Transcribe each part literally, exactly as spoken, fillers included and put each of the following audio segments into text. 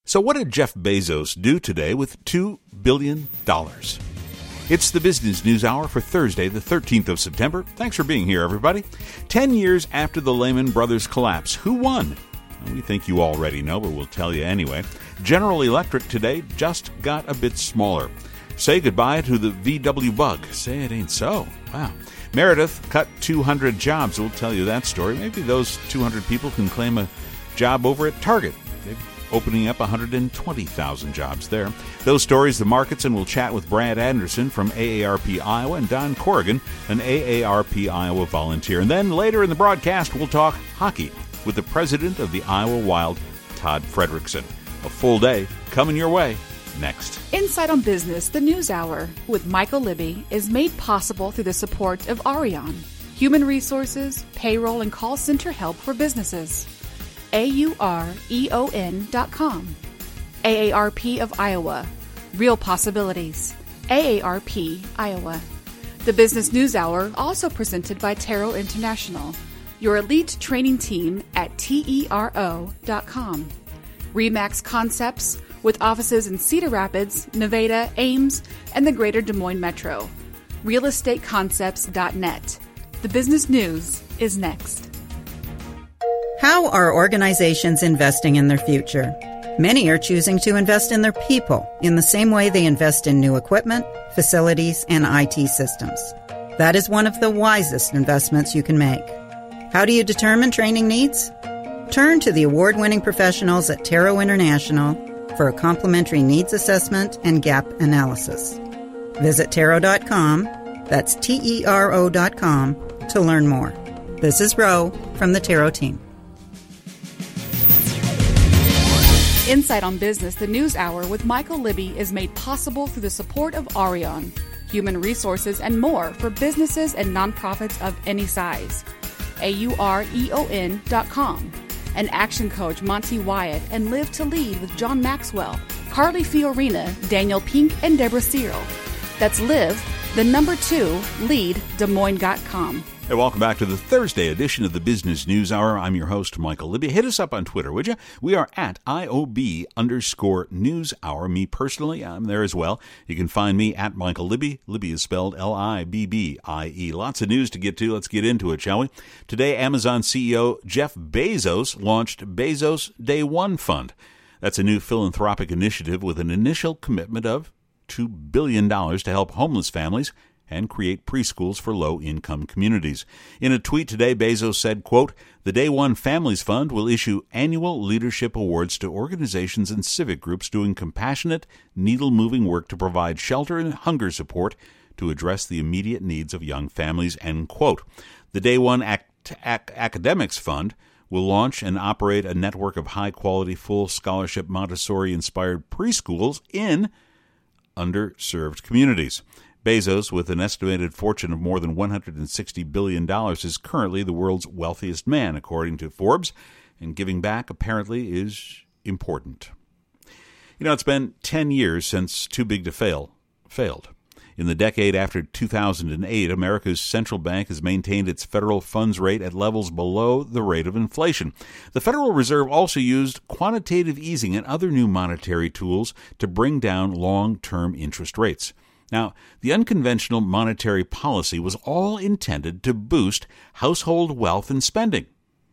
So what did Jeff Bezos do today with two billion dollars? It's the Business News Hour for Thursday, the thirteenth of September. Thanks for being here, everybody. Ten years after the Lehman Brothers collapse, who won? We think you already know, but we'll tell you anyway. General Electric today just got a bit smaller. Say goodbye to the V W bug. Say it ain't so. Wow. Meredith cut two hundred jobs. We'll tell you that story. Maybe those two hundred people can claim a job over at Target. They're opening up one hundred twenty thousand jobs there. Those stories, the markets, and we'll chat with Brad Anderson from A A R P Iowa and Don Corrigan, an A A R P Iowa volunteer. And then later in the broadcast, we'll talk hockey with the president of the Iowa Wild, Todd Fredrickson. A full day coming your way next. Insight on Business, the News Hour with Michael Libby is made possible through the support of Arion, human resources, payroll, and call center help for businesses. A U R E O N dot com. A A R P of Iowa. Real possibilities. A A R P Iowa. The Business News Hour, also presented by Taro International, your elite training team at T E R O dot com. Remax Concepts, with offices in Cedar Rapids, Nevada, Ames, and the greater Des Moines Metro. real estate concepts dot net. The business news is next. How are organizations investing in their future? Many are choosing to invest in their people in the same way they invest in new equipment, facilities, and I T systems. That is one of the wisest investments you can make. How do you determine training needs? Turn to the award-winning professionals at Taro International for a complimentary needs assessment and gap analysis. Visit Taro dot com, that's T E R O dot com, to learn more. This is Ro from the Taro team. Insight on Business, the News Hour with Michael Libby is made possible through the support of Arion, human resources, and more for businesses and nonprofits of any size. A U R E O N dot com. And Action Coach Monty Wyatt and Live to Lead with John Maxwell, Carly Fiorina, Daniel Pink, and Deborah Cyril. That's Live, the number two, lead, Des Moines dot com. Hey, welcome back to the Thursday edition of the Business News Hour. I'm your host, Michael Libby. Hit us up on Twitter, would you? We are at I O B underscore News Hour. Me personally, I'm there as well. You can find me at Michael Libby. Libby is spelled L I B B I E. Lots of news to get to. Let's get into it, shall we? Today, Amazon C E O Jeff Bezos launched Bezos Day One Fund. That's a new philanthropic initiative with an initial commitment of two billion dollars to help homeless families and create preschools for low-income communities. In a tweet today, Bezos said, quote, "The Day One Families Fund will issue annual leadership awards to organizations and civic groups doing compassionate, needle-moving work to provide shelter and hunger support to address the immediate needs of young families," end quote. The Day One Ac- Ac- Academics Fund will launch and operate a network of high-quality, full-scholarship Montessori-inspired preschools in underserved communities. Bezos, with an estimated fortune of more than one hundred sixty billion dollars, is currently the world's wealthiest man, according to Forbes, and giving back apparently is important. You know, it's been ten years since Too Big to Fail failed. In the decade after two thousand eight, America's central bank has maintained its federal funds rate at levels below the rate of inflation. The Federal Reserve also used quantitative easing and other new monetary tools to bring down long-term interest rates. Now, the unconventional monetary policy was all intended to boost household wealth and spending.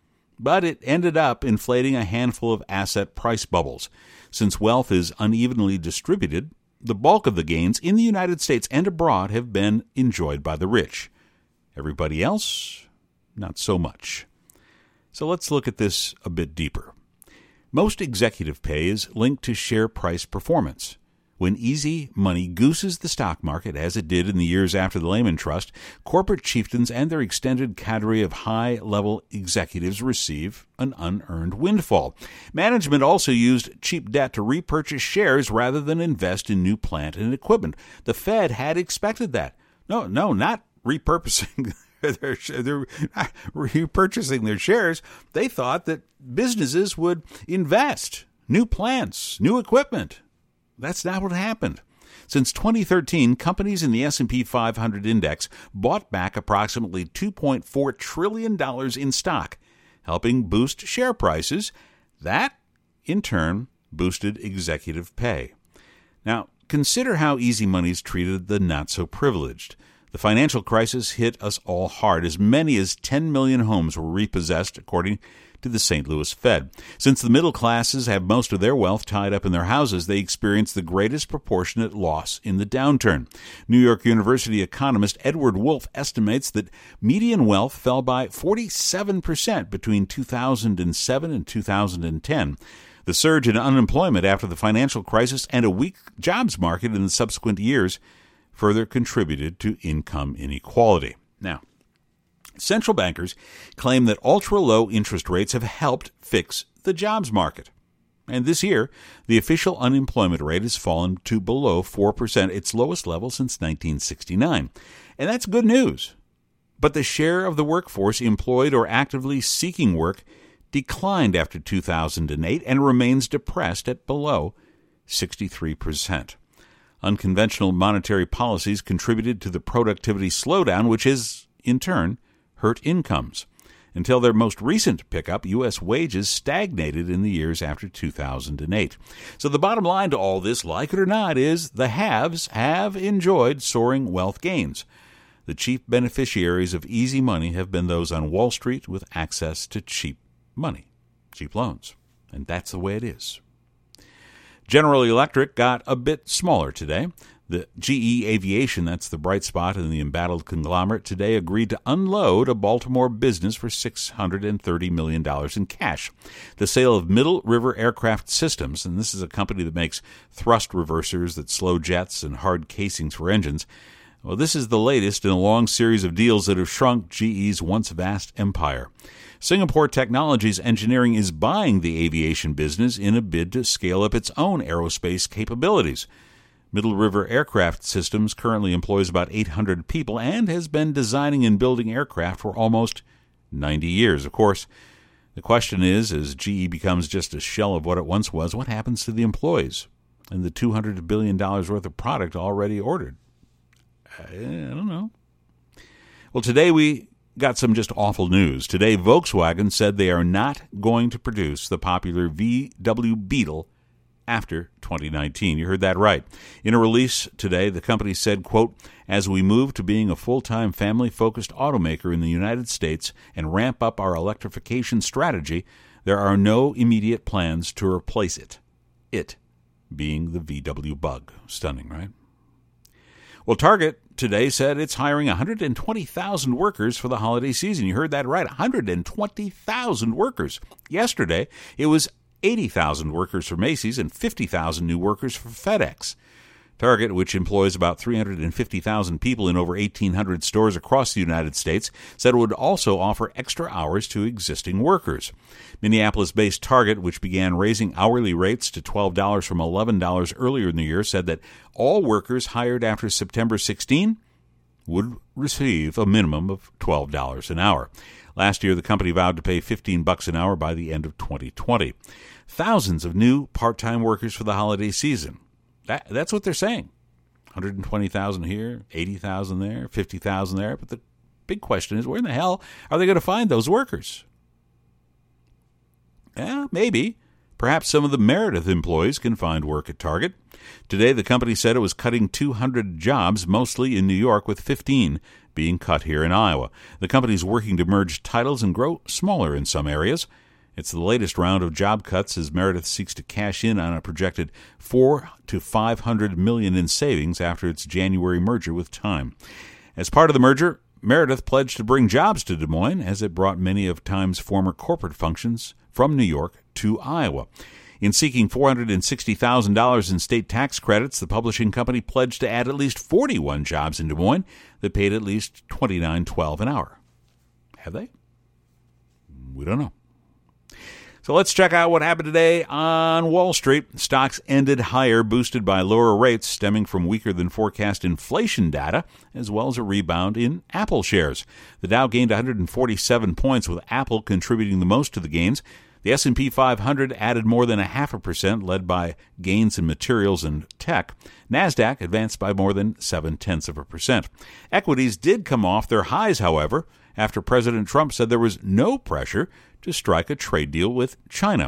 But it ended up inflating a handful of asset price bubbles. Since wealth is unevenly distributed, the bulk of the gains in the United States and abroad have been enjoyed by the rich. Everybody else, not so much. So let's look at this a bit deeper. Most executive pay is linked to share price performance. When easy money gooses the stock market, as it did in the years after the Lehman Trust, corporate chieftains and their extended cadre of high-level executives receive an unearned windfall. Management also used cheap debt to repurchase shares rather than invest in new plant and equipment. The Fed had expected that. No, no, not repurposing their, they're repurchasing their shares. They thought that businesses would invest, new plants, new equipment. That's not what happened. Since twenty thirteen, companies in the S and P five hundred index bought back approximately two point four trillion dollars in stock, helping boost share prices. That, in turn, boosted executive pay. Now, consider how easy money's treated the not-so-privileged. The financial crisis hit us all hard. As many as ten million homes were repossessed, according to the Saint Louis Fed. Since the middle classes have most of their wealth tied up in their houses, they experienced the greatest proportionate loss in the downturn. New York University economist Edward Wolf estimates that median wealth fell by forty-seven percent between two thousand seven and two thousand ten. The surge in unemployment after the financial crisis and a weak jobs market in the subsequent years further contributed to income inequality. Now, central bankers claim that ultra-low interest rates have helped fix the jobs market. And this year, the official unemployment rate has fallen to below four percent, its lowest level since nineteen sixty-nine. And that's good news. But the share of the workforce employed or actively seeking work declined after two thousand eight and remains depressed at below sixty-three percent. Unconventional monetary policies contributed to the productivity slowdown, which has, in turn, hurt incomes. Until their most recent pickup, U S wages stagnated in the years after two thousand eight. So the bottom line to all this, like it or not, is the haves have enjoyed soaring wealth gains. The chief beneficiaries of easy money have been those on Wall Street with access to cheap money, cheap loans. And that's the way it is. General Electric got a bit smaller today. The G E Aviation, that's the bright spot in the embattled conglomerate, today agreed to unload a Baltimore business for six hundred thirty million dollars in cash. The sale of Middle River Aircraft Systems, and this is a company that makes thrust reversers that slow jets and hard casings for engines. Well, this is the latest in a long series of deals that have shrunk G E's once vast empire. Singapore Technologies Engineering is buying the aviation business in a bid to scale up its own aerospace capabilities. Middle River Aircraft Systems currently employs about eight hundred people and has been designing and building aircraft for almost ninety years. Of course, the question is, as G E becomes just a shell of what it once was, what happens to the employees and the two hundred billion dollars worth of product already ordered? I don't know. Well, today we got some just awful news. Today, Volkswagen said they are not going to produce the popular V W Beetle after twenty nineteen. You heard that right. In a release today, the company said, quote, "As we move to being a full-time family-focused automaker in the United States and ramp up our electrification strategy, there are no immediate plans to replace it." It being the V W Bug. Stunning, right? Well, Target today said it's hiring one hundred twenty thousand workers for the holiday season. You heard that right, one hundred twenty thousand workers. Yesterday, it was eighty thousand workers for Macy's and fifty thousand new workers for FedEx. Target, which employs about three hundred fifty thousand people in over eighteen hundred stores across the United States, said it would also offer extra hours to existing workers. Minneapolis-based Target, which began raising hourly rates to twelve dollars from eleven dollars earlier in the year, said that all workers hired after September sixteenth would receive a minimum of twelve dollars an hour. Last year, the company vowed to pay fifteen bucks an hour by the end of twenty twenty. Thousands of new part-time workers for the holiday season. That, that's what they're saying. one hundred twenty thousand here, eighty thousand there, fifty thousand there. But the big question is, where in the hell are they going to find those workers? Yeah, maybe. Perhaps some of the Meredith employees can find work at Target. Today, the company said it was cutting two hundred jobs, mostly in New York, with fifteen being cut here in Iowa. The company is working to merge titles and grow smaller in some areas. It's the latest round of job cuts as Meredith seeks to cash in on a projected four to five hundred million in savings after its January merger with Time. As part of the merger, Meredith pledged to bring jobs to Des Moines as it brought many of Time's former corporate functions from New York to Iowa. In seeking four hundred sixty thousand dollars in state tax credits, the publishing company pledged to add at least forty-one jobs in Des Moines that paid at least twenty-nine twelve an hour. Have they? We don't know. So let's check out what happened today on Wall Street. Stocks ended higher, boosted by lower rates stemming from weaker than forecast inflation data, as well as a rebound in Apple shares. The Dow gained one hundred forty-seven points, with Apple contributing the most to the gains. The S and P five hundred added more than a half a percent, led by gains in materials and tech. NASDAQ advanced by more than seven-tenths of a percent. Equities did come off their highs, however, after President Trump said there was no pressure to strike a trade deal with China.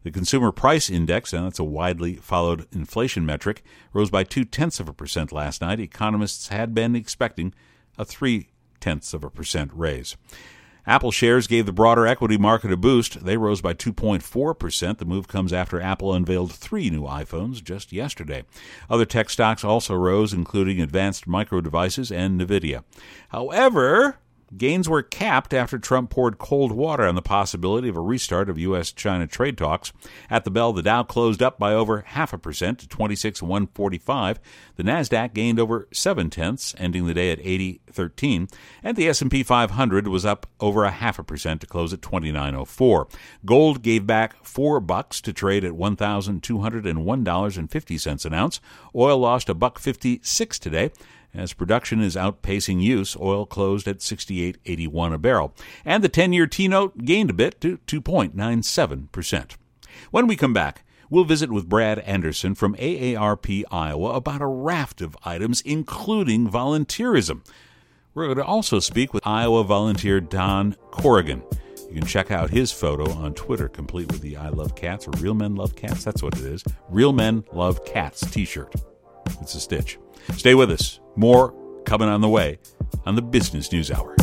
The Consumer Price Index, and that's a widely followed inflation metric, rose by two-tenths of a percent last night. Economists had been expecting a three-tenths of a percent raise. Apple shares gave the broader equity market a boost. They rose by two point four percent. The move comes after Apple unveiled three new iPhones just yesterday. Other tech stocks also rose, including Advanced Micro Devices and NVIDIA. However, gains were capped after Trump poured cold water on the possibility of a restart of U S China trade talks. At the bell, the Dow closed up by over half a percent to twenty-six thousand one hundred forty-five. The Nasdaq gained over seven tenths, ending the day at eighty thirteen, and the S and P five hundred was up over a half a percent to close at twenty-nine oh four. Gold gave back four bucks to trade at one thousand two hundred one dollars and fifty cents an ounce. Oil lost a buck fifty-six today. As production is outpacing use, oil closed at sixty-eight eighty-one a barrel. And the ten-year T-note gained a bit to two point nine seven percent. When we come back, we'll visit with Brad Anderson from A A R P Iowa about a raft of items, including volunteerism. We're going to also speak with Iowa volunteer Don Corrigan. You can check out his photo on Twitter, complete with the I Love Cats, or Real Men Love Cats, that's what it is. Real Men Love Cats t-shirt. It's a stitch. Stay with us. More coming on the way on the Business News Hour.